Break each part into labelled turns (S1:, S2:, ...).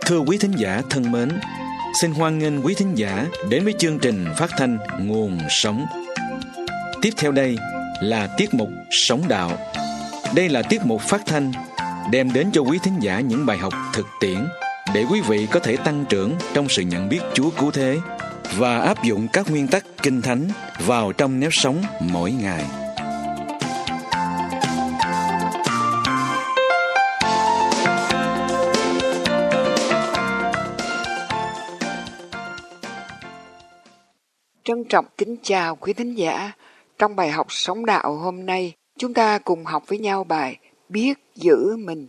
S1: Thưa quý thính giả thân mến, xin hoan nghênh quý thính giả đến với chương trình phát thanh Nguồn Sống. Tiếp theo đây là tiết mục Sống Đạo. Đây là tiết mục phát thanh đem đến cho quý thính giả những bài học thực tiễn để quý vị có thể tăng trưởng trong sự nhận biết Chúa cứu thế và áp dụng các nguyên tắc Kinh Thánh vào trong nếp sống mỗi ngày.
S2: Trân trọng kính chào quý thính giả. Trong bài học Sống Đạo hôm nay, chúng ta cùng học với nhau bài Biết Giữ Mình.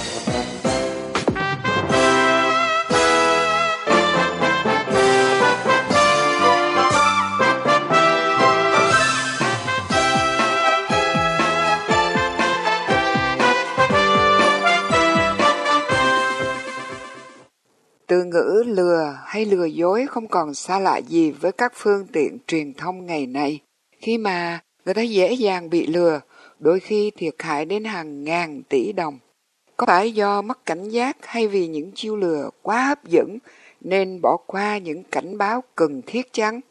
S2: Từ ngữ lừa hay lừa dối không còn xa lạ gì với các phương tiện truyền thông ngày nay, khi mà người ta dễ dàng bị lừa, đôi khi thiệt hại đến hàng ngàn tỷ đồng. Có phải do mất cảnh giác hay vì những chiêu lừa quá hấp dẫn nên bỏ qua những cảnh báo cần thiết chăng?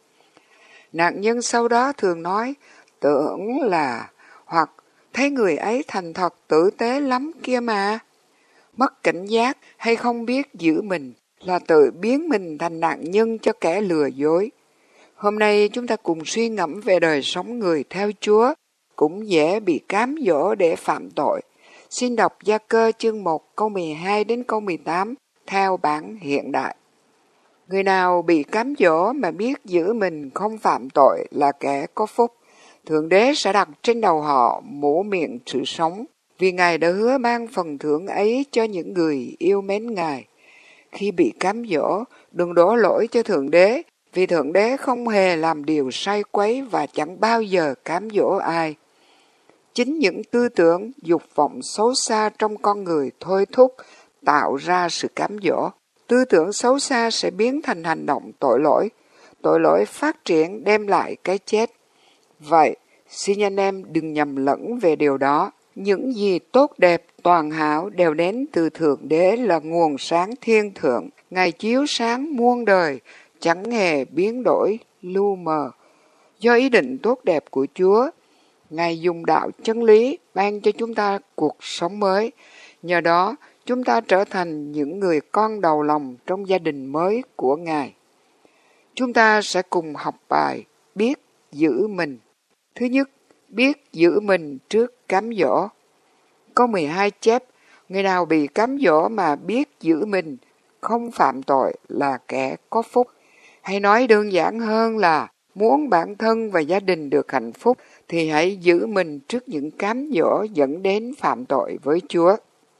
S2: Nạn nhân sau đó thường nói tưởng là hoặc thấy người ấy thành thật tử tế lắm kia mà. Mất cảnh giác hay không biết giữ mình là tự biến mình thành nạn nhân cho kẻ lừa dối. Hôm nay chúng ta cùng suy ngẫm về đời sống người theo Chúa, cũng dễ bị cám dỗ để phạm tội. Xin đọc Gia Cơ chương 1 câu 12 đến câu 18 theo bản hiện đại. Người nào bị cám dỗ mà biết giữ mình không phạm tội là kẻ có phúc. Thượng Đế sẽ đặt trên đầu họ mũ miệng sự sống, vì Ngài đã hứa ban phần thưởng ấy cho những người yêu mến Ngài. Khi bị cám dỗ, đừng đổ lỗi cho Thượng Đế, vì Thượng Đế không hề làm điều sai quấy và chẳng bao giờ cám dỗ ai. Chính những tư tưởng, dục vọng xấu xa trong con người thôi thúc, tạo ra sự cám dỗ. Tư tưởng xấu xa sẽ biến thành hành động tội lỗi. Tội lỗi phát triển đem lại cái chết. Vậy, xin anh em đừng nhầm lẫn về điều đó. Những gì tốt đẹp, toàn hảo đều đến từ Thượng Đế là nguồn sáng thiên thượng. Ngài chiếu sáng muôn đời, chẳng hề biến đổi, lu mờ. Do ý định tốt đẹp của Chúa, Ngài dùng đạo chân lý ban cho chúng ta cuộc sống mới. Nhờ đó, chúng ta trở thành những người con đầu lòng trong gia đình mới của Ngài. Chúng ta sẽ cùng học bài Biết Giữ Mình. Thứ nhất, biết giữ mình trước cám dỗ. Câu 12 chép, người nào bị cám dỗ mà biết giữ mình, không phạm tội là kẻ có phúc. Hay nói đơn giản hơn là, muốn bản thân và gia đình được hạnh phúc, thì hãy giữ mình trước những cám dỗ dẫn đến phạm tội với Chúa.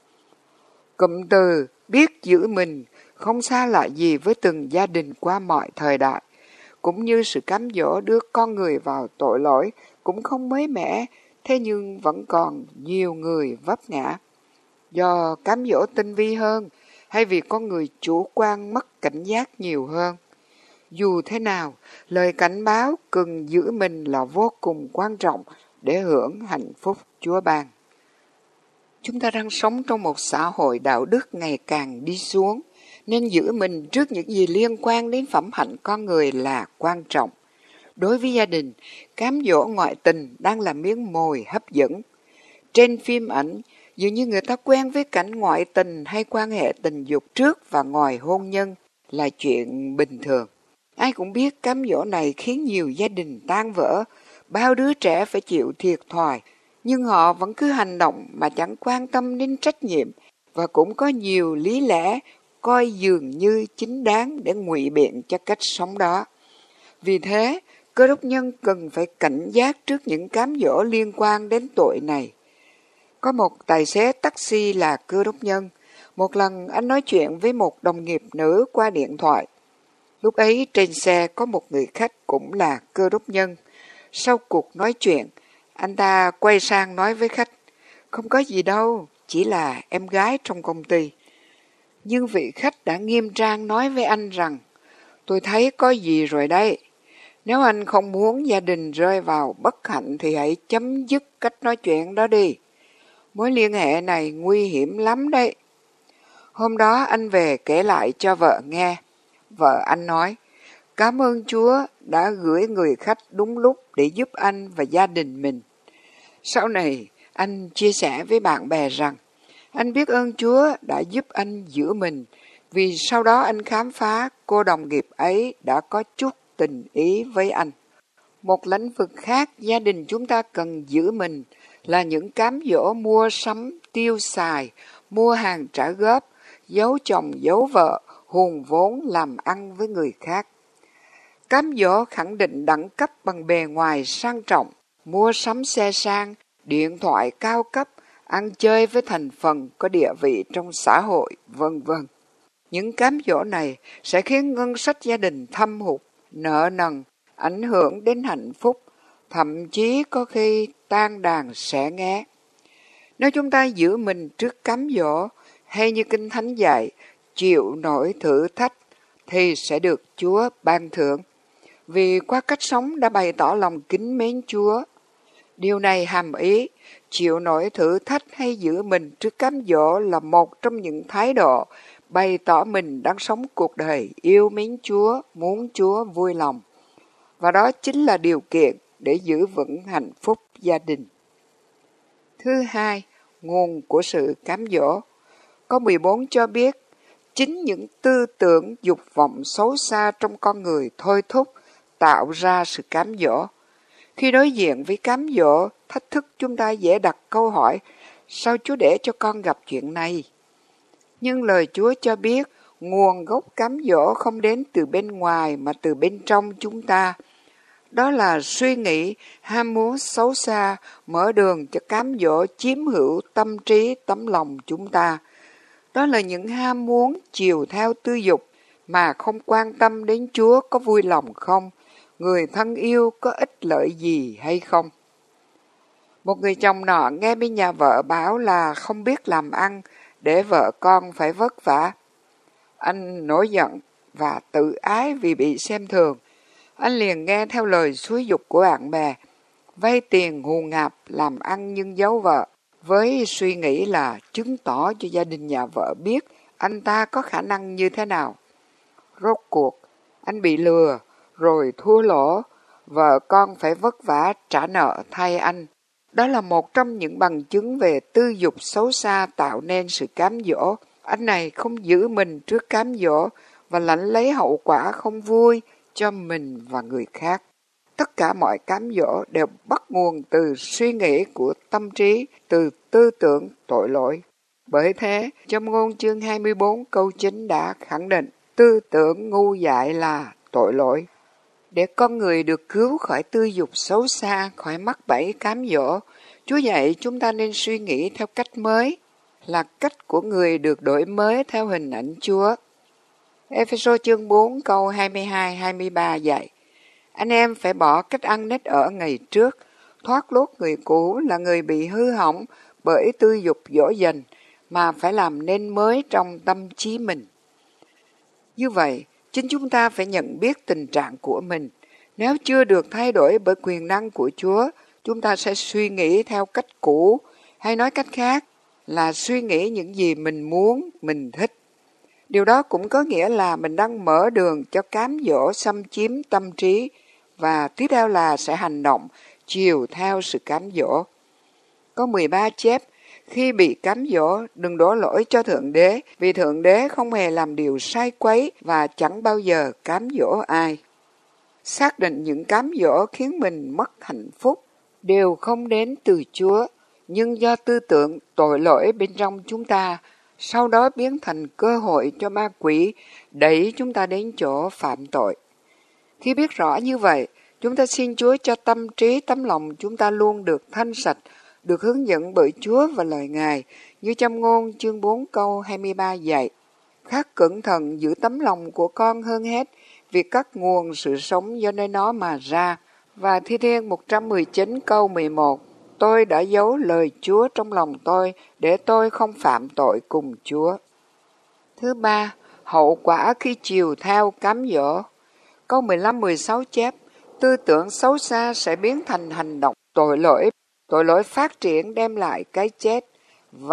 S2: Cụm từ biết giữ mình không xa lạ gì với từng gia đình qua mọi thời đại, cũng như sự cám dỗ đưa con người vào tội lỗi cũng không mới mẻ, thế nhưng vẫn còn nhiều người vấp ngã. Do cám dỗ tinh vi hơn, hay vì con người chủ quan mất cảnh giác nhiều hơn. Dù thế nào, lời cảnh báo cần giữ mình là vô cùng quan trọng để hưởng hạnh phúc Chúa ban. Chúng ta đang sống trong một xã hội đạo đức ngày càng đi xuống, nên giữ mình trước những gì liên quan đến phẩm hạnh con người là quan trọng. Đối với gia đình, cám dỗ ngoại tình đang là miếng mồi hấp dẫn. Trên phim ảnh, dường như người ta quen với cảnh ngoại tình hay quan hệ tình dục trước và ngoài hôn nhân là chuyện bình thường. Ai cũng biết cám dỗ này khiến nhiều gia đình tan vỡ, bao đứa trẻ phải chịu thiệt thòi, nhưng họ vẫn cứ hành động mà chẳng quan tâm đến trách nhiệm, và cũng có nhiều lý lẽ coi dường như chính đáng để ngụy biện cho cách sống đó. Vì thế, Cơ đốc nhân cần phải cảnh giác trước những cám dỗ liên quan đến tội này. Có một tài xế taxi là Cơ đốc nhân. Một lần anh nói chuyện với một đồng nghiệp nữ qua điện thoại. Lúc ấy trên xe có một người khách cũng là Cơ đốc nhân. Sau cuộc nói chuyện, anh ta quay sang nói với khách, không có gì đâu, chỉ là em gái trong công ty. Nhưng vị khách đã nghiêm trang nói với anh rằng, tôi thấy có gì rồi đây. Nếu anh không muốn gia đình rơi vào bất hạnh thì hãy chấm dứt cách nói chuyện đó đi. Mối liên hệ này nguy hiểm lắm đấy. Hôm đó anh về kể lại cho vợ nghe. Vợ anh nói, cảm ơn Chúa đã gửi người khách đúng lúc để giúp anh và gia đình mình. Sau này, anh chia sẻ với bạn bè rằng, anh biết ơn Chúa đã giúp anh giữ mình, vì sau đó anh khám phá cô đồng nghiệp ấy đã có chút tình ý với anh. Một lĩnh vực khác gia đình chúng ta cần giữ mình là những cám dỗ mua sắm, tiêu xài, mua hàng trả góp, giấu chồng giấu vợ, hùn vốn làm ăn với người khác. Cám dỗ khẳng định đẳng cấp bằng bề ngoài sang trọng, mua sắm xe sang, điện thoại cao cấp, ăn chơi với thành phần có địa vị trong xã hội, vân vân. Những cám dỗ này sẽ khiến ngân sách gia đình thâm hụt, nợ nần, ảnh hưởng đến hạnh phúc, thậm chí có khi tan đàn xẻ nghé. Nếu chúng ta giữ mình trước cám dỗ, hay như Kinh Thánh dạy, chịu nổi thử thách, thì sẽ được Chúa ban thưởng. Vì qua cách sống đã bày tỏ lòng kính mến Chúa. Điều này hàm ý, chịu nổi thử thách hay giữ mình trước cám dỗ là một trong những thái độ bày tỏ mình đang sống cuộc đời yêu mến Chúa, muốn Chúa vui lòng. Và đó chính là điều kiện để giữ vững hạnh phúc gia đình. Thứ hai, nguồn của sự cám dỗ. Câu 14 cho biết, chính những tư tưởng dục vọng xấu xa trong con người thôi thúc tạo ra sự cám dỗ. Khi đối diện với cám dỗ, thách thức chúng ta dễ đặt câu hỏi, sao Chúa để cho con gặp chuyện này? Nhưng lời Chúa cho biết, nguồn gốc cám dỗ không đến từ bên ngoài mà từ bên trong chúng ta. Đó là suy nghĩ, ham muốn xấu xa, mở đường cho cám dỗ chiếm hữu tâm trí, tấm lòng chúng ta. Đó là những ham muốn chiều theo tư dục mà không quan tâm đến Chúa có vui lòng không, người thân yêu có ích lợi gì hay không. Một người chồng nọ nghe bên nhà vợ báo là không biết làm ăn để vợ con phải vất vả. Anh nổi giận và tự ái vì bị xem thường. Anh liền nghe theo lời xúi giục của bạn bè, vay tiền hùn ngạp làm ăn nhưng giấu vợ, với suy nghĩ là chứng tỏ cho gia đình nhà vợ biết anh ta có khả năng như thế nào. Rốt cuộc, anh bị lừa, rồi thua lỗ, vợ con phải vất vả trả nợ thay anh. Đó là một trong những bằng chứng về tư dục xấu xa tạo nên sự cám dỗ. Anh này không giữ mình trước cám dỗ và lãnh lấy hậu quả không vui cho mình và người khác. Tất cả mọi cám dỗ đều bắt nguồn từ suy nghĩ của tâm trí, từ tư tưởng tội lỗi. Bởi thế, trong Ngôn chương 24 câu 9 đã khẳng định, tư tưởng ngu dại là tội lỗi. Để con người được cứu khỏi tư dục xấu xa, khỏi mắc bẫy cám dỗ, Chúa dạy chúng ta nên suy nghĩ theo cách mới, là cách của người được đổi mới theo hình ảnh Chúa. Ê-phê-sô chương 4 câu 22-23 dạy, anh em phải bỏ cách ăn nết ở ngày trước, thoát lốt người cũ là người bị hư hỏng bởi tư dục dỗ dành, mà phải làm nên mới trong tâm trí mình. Như vậy, chính chúng ta phải nhận biết tình trạng của mình. Nếu chưa được thay đổi bởi quyền năng của Chúa, chúng ta sẽ suy nghĩ theo cách cũ, hay nói cách khác là suy nghĩ những gì mình muốn, mình thích. Điều đó cũng có nghĩa là mình đang mở đường cho cám dỗ xâm chiếm tâm trí, và tiếp theo là sẽ hành động chiều theo sự cám dỗ. Có 13 chép, khi bị cám dỗ, đừng đổ lỗi cho Thượng Đế, vì Thượng Đế không hề làm điều sai quấy và chẳng bao giờ cám dỗ ai. Xác định những cám dỗ khiến mình mất hạnh phúc đều không đến từ Chúa, nhưng do tư tưởng tội lỗi bên trong chúng ta, sau đó biến thành cơ hội cho ma quỷ đẩy chúng ta đến chỗ phạm tội. Khi biết rõ như vậy, chúng ta xin Chúa cho tâm trí, tấm lòng chúng ta luôn được thanh sạch, được hướng dẫn bởi Chúa và lời Ngài, như trong Ngôn chương 4 câu 23 dạy. Khắc cẩn thận giữ tấm lòng của con hơn hết, vì các nguồn sự sống do nơi nó mà ra. Và Thi Thiên 119 câu 11, tôi đã giấu lời Chúa trong lòng tôi, để tôi không phạm tội cùng Chúa. Thứ ba, hậu quả khi chiều theo cám dỗ. Câu 15-16 chép, tư tưởng xấu xa sẽ biến thành hành động tội lỗi phát triển đem lại cái chết. Vậy,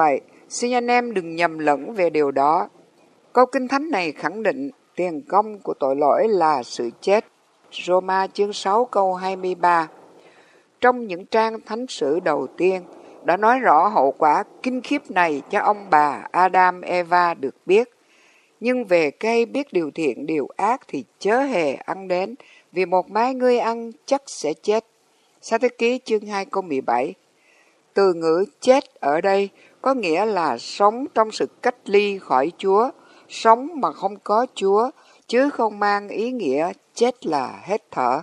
S2: Xin anh em đừng nhầm lẫn về điều đó. Câu Kinh Thánh này khẳng định tiền công của tội lỗi là sự chết. Roma chương 6 câu 23. Trong những trang thánh sử đầu tiên đã nói rõ hậu quả kinh khiếp này cho ông bà Adam Eva được biết. Nhưng về cây biết điều thiện điều ác thì chớ hề ăn đến, vì một mai ngươi ăn chắc sẽ chết. Sa-thế-ký chương 2 câu 17. Từ ngữ chết ở đây có nghĩa là sống trong sự cách ly khỏi Chúa, sống mà không có Chúa, chứ không mang ý nghĩa chết là hết thở.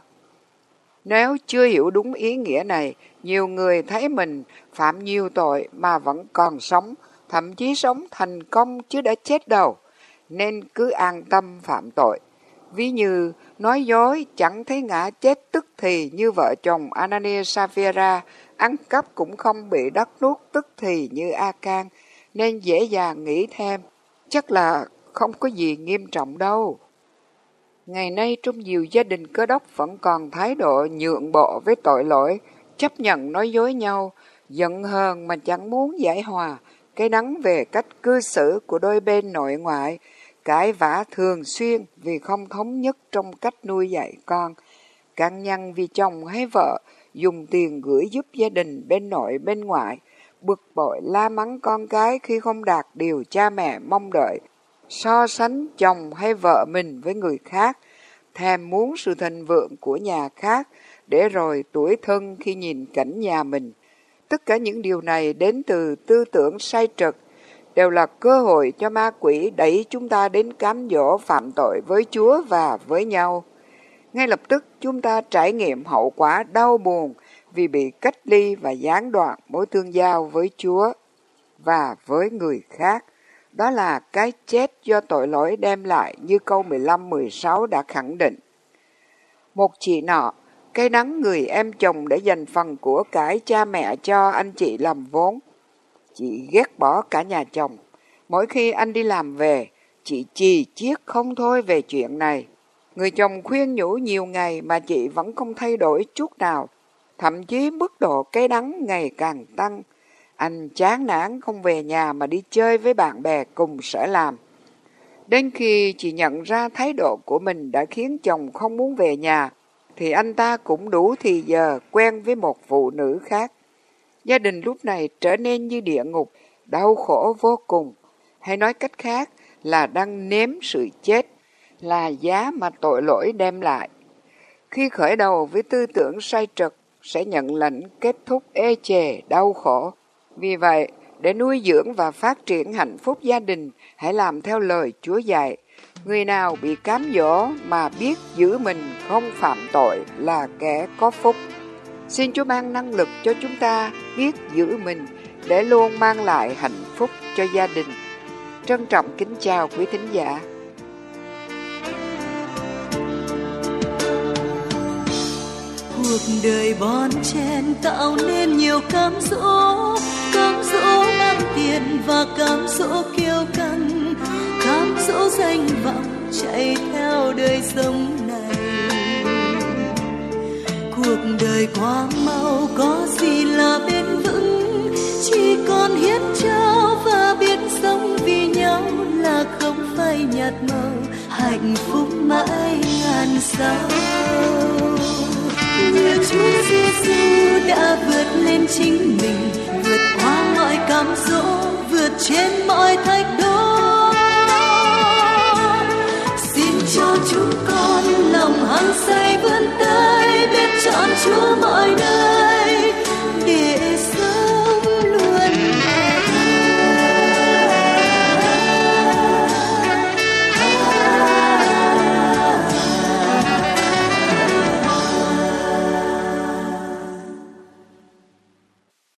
S2: Nếu chưa hiểu đúng ý nghĩa này, nhiều người thấy mình phạm nhiều tội mà vẫn còn sống, thậm chí sống thành công chứ đã chết đâu, nên cứ an tâm phạm tội. Ví như nói dối chẳng thấy ngã chết tức thì như vợ chồng Anania-Sapphira, ăn cắp cũng không bị đất nuốt tức thì như A-can, nên dễ dàng nghĩ thêm, chắc là không có gì nghiêm trọng đâu. Ngày nay trong nhiều gia đình Cơ Đốc vẫn còn thái độ nhượng bộ với tội lỗi, chấp nhận nói dối nhau, giận hờn mà chẳng muốn giải hòa, cái đắng về cách cư xử của đôi bên nội ngoại, cãi vã thường xuyên vì không thống nhất trong cách nuôi dạy con, căng nhăn vì chồng hay vợ dùng tiền gửi giúp gia đình bên nội bên ngoại, bực bội la mắng con cái khi không đạt điều cha mẹ mong đợi, so sánh chồng hay vợ mình với người khác, thèm muốn sự thịnh vượng của nhà khác, để rồi tủi thân khi nhìn cảnh nhà mình. Tất cả những điều này đến từ tư tưởng sai trật, đều là cơ hội cho ma quỷ đẩy chúng ta đến cám dỗ phạm tội với Chúa và với nhau. Ngay lập tức chúng ta trải nghiệm hậu quả đau buồn vì bị cách ly và gián đoạn mối tương giao với Chúa và với người khác. Đó là cái chết do tội lỗi đem lại như câu 15-16 đã khẳng định. Một chị nọ, cay đắng người em chồng để dành phần của cải cha mẹ cho anh chị làm vốn. Chị ghét bỏ cả nhà chồng. Mỗi khi anh đi làm về, chị chì chiết không thôi về chuyện này. Người chồng khuyên nhủ nhiều ngày mà chị vẫn không thay đổi chút nào. Thậm chí mức độ cay đắng ngày càng tăng. Anh chán nản không về nhà mà đi chơi với bạn bè cùng sở làm. Đến khi chị nhận ra thái độ của mình đã khiến chồng không muốn về nhà, thì anh ta cũng đủ thì giờ quen với một phụ nữ khác. Gia đình lúc này trở nên như địa ngục, đau khổ vô cùng. Hay nói cách khác là đang nếm sự chết, là giá mà tội lỗi đem lại. Khi khởi đầu với tư tưởng sai trật, sẽ nhận lãnh kết thúc ê chề, đau khổ. Vì vậy, để nuôi dưỡng và phát triển hạnh phúc gia đình, hãy làm theo lời Chúa dạy. Người nào bị cám dỗ mà biết giữ mình không phạm tội là kẻ có phúc. Xin Chúa ban năng lực cho chúng ta biết giữ mình để luôn mang lại hạnh phúc cho gia đình. Trân trọng kính chào quý thính giả.
S3: Cuộc đời bon chen tạo nên nhiều cám dỗ mang tiền và cám dỗ kiêu căng, cám dỗ danh vọng chạy theo đời sống này. Cuộc đời quá mau, có gì là bền vững, chỉ còn hiến trao và biết sống vì nhau là không phai nhạt màu, hạnh phúc mãi ngàn sao. Nhờ Chúa Giêsu đã vượt lên chính mình, vượt qua mọi cám dỗ, vượt trên mọi thách đố.